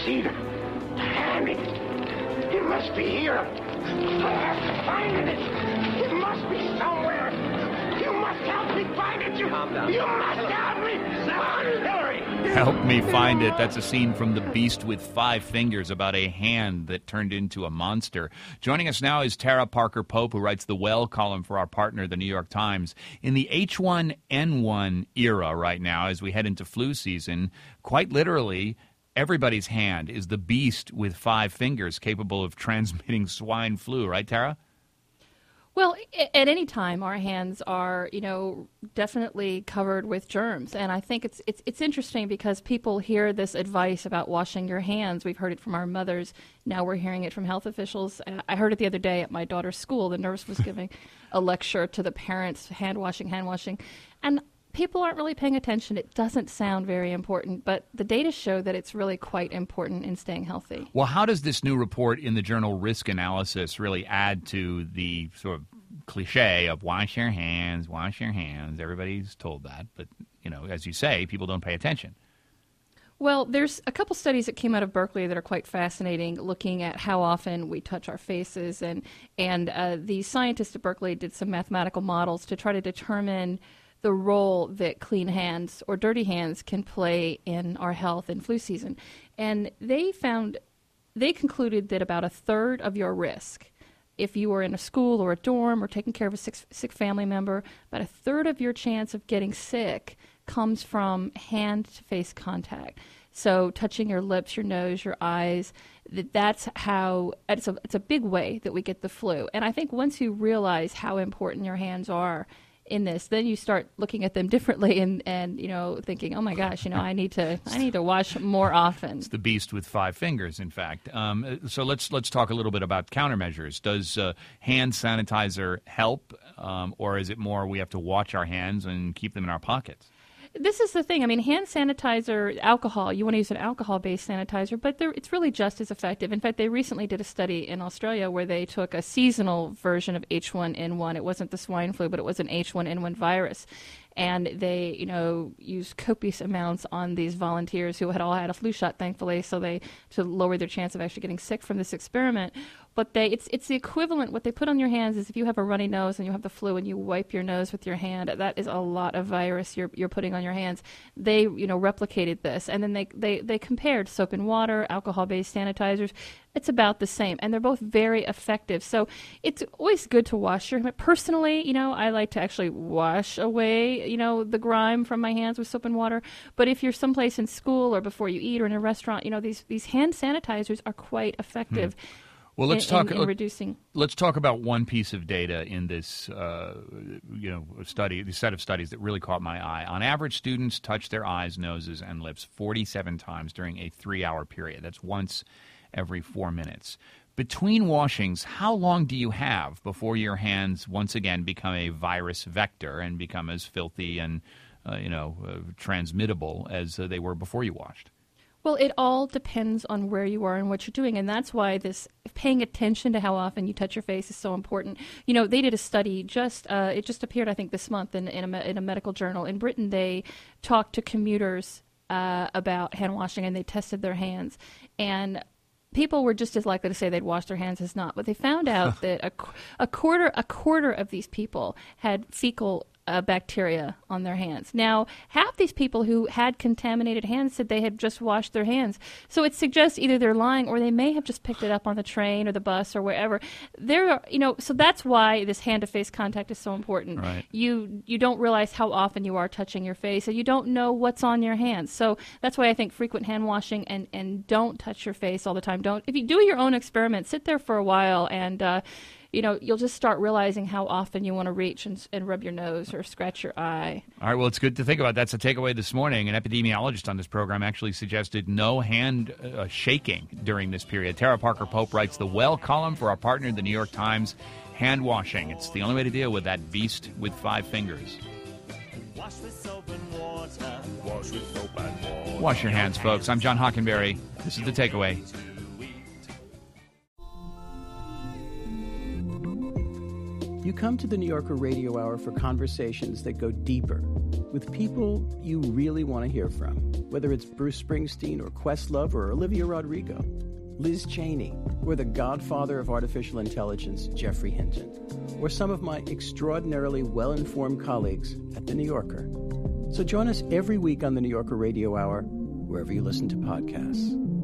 see the hand. It must be here. I have to find it. It must be somewhere. You must help me find it. Calm down. You must help me find it, Hillary. Help me find it. That's a scene from The Beast with Five Fingers about a hand that turned into a monster. Joining us now is Tara Parker Pope, who writes the Well column for our partner, the New York Times. In the H1N1 era right now, as we head into flu season, quite literally, everybody's hand is the beast with five fingers capable of transmitting swine flu. Right, Tara? Well, at any time, our hands are, definitely covered with germs. And I think it's interesting because people hear this advice about washing your hands. We've heard it from our mothers. Now we're hearing it from health officials. I heard it the other day at my daughter's school. The nurse was giving a lecture to the parents, hand washing. And people aren't really paying attention. It doesn't sound very important, but the data show that it's really quite important in staying healthy. Well, how does this new report in the journal Risk Analysis really add to the sort of cliche of wash your hands, wash your hands? Everybody's told that, but, as you say, people don't pay attention. Well, there's a couple studies that came out of Berkeley that are quite fascinating, looking at how often we touch our faces. And the scientists at Berkeley did some mathematical models to try to determine the role that clean hands or dirty hands can play in our health in flu season. And they concluded that about a third of your risk, if you were in a school or a dorm or taking care of a sick family member, about a third of your chance of getting sick comes from hand-to-face contact. So touching your lips, your nose, your eyes, that's how it's a big way that we get the flu. And I think once you realize how important your hands are in this, then you start looking at them differently and thinking, oh my gosh, I need to wash more often. It's the beast with five fingers, in fact. So let's talk a little bit about countermeasures. Does hand sanitizer help, or is it more we have to watch our hands and keep them in our pockets? This is the thing. I mean, hand sanitizer, alcohol, you want to use an alcohol-based sanitizer, but it's really just as effective. In fact, they recently did a study in Australia where they took a seasonal version of H1N1. It wasn't the swine flu, but it was an H1N1 virus. And they, used copious amounts on these volunteers who had all had a flu shot, thankfully, to lower their chance of actually getting sick from this experiment. But it's the equivalent. What they put on your hands is if you have a runny nose and you have the flu and you wipe your nose with your hand, that is a lot of virus you're putting on your hands. They replicated this, and then they compared soap and water, alcohol-based sanitizers. It's about the same, and they're both very effective. So it's always good to wash your hands. Personally, I like to actually wash away, the grime from my hands with soap and water. But if you're someplace in school or before you eat or in a restaurant, these hand sanitizers are quite effective. Well, let's talk. In reducing. Let's talk about one piece of data in this, study, the set of studies that really caught my eye. On average, students touch their eyes, noses, and lips 47 times during a 3-hour period. That's once every 4 minutes. Between washings, how long do you have before your hands once again become a virus vector and become as filthy and, transmittable as they were before you washed? Well, it all depends on where you are and what you're doing, and that's why this paying attention to how often you touch your face is so important. They did a study it just appeared, I think, this month in a medical journal in Britain. They talked to commuters about hand washing, and they tested their hands, and people were just as likely to say they'd wash their hands as not. But they found out that a quarter of these people had fecal bacteria on their hands. Now, half these people who had contaminated hands said they had just washed their hands. So it suggests either they're lying or they may have just picked it up on the train or the bus or wherever. So that's why this hand-to-face contact is so important. Right. You don't realize how often you are touching your face, and you don't know what's on your hands. So that's why I think frequent hand washing and don't touch your face all the time. If you do your own experiment, sit there for a while and you'll just start realizing how often you want to reach and rub your nose or scratch your eye. All right, well, it's good to think about. That's a takeaway this morning. An epidemiologist on this program actually suggested no hand shaking during this period. Tara Parker Pope writes the Well column for our partner, the New York Times. Hand washing. It's the only way to deal with that beast with five fingers. Wash with soap and water. Wash with soap and water. Wash your hands, folks. I'm John Hockenberry. This is The Takeaway. You come to the New Yorker Radio Hour for conversations that go deeper with people you really want to hear from. whether it's Bruce Springsteen or Questlove or Olivia Rodrigo, Liz Cheney, or the godfather of artificial intelligence, Geoffrey Hinton, or some of my extraordinarily well-informed colleagues at The New Yorker. So join us every week on The New Yorker Radio Hour, wherever you listen to podcasts.